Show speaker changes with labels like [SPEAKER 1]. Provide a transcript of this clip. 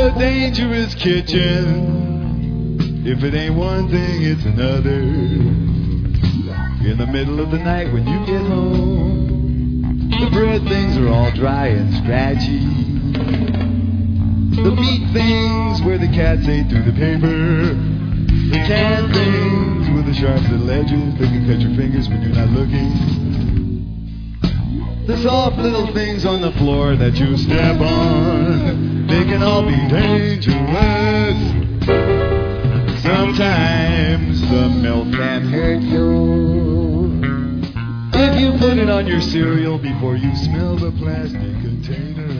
[SPEAKER 1] a dangerous kitchen. If it ain't one thing, it's another. In the middle of the night when you get home, the bread things are all dry and scratchy. The meat things where the cats ate through the paper. The canned things with the sharp little edges that can cut your fingers when you're not looking. The soft little things on the floor that you step on, they can all be dangerous. Sometimes the milk can hurt you if you put it on your cereal before you smell the plastic container.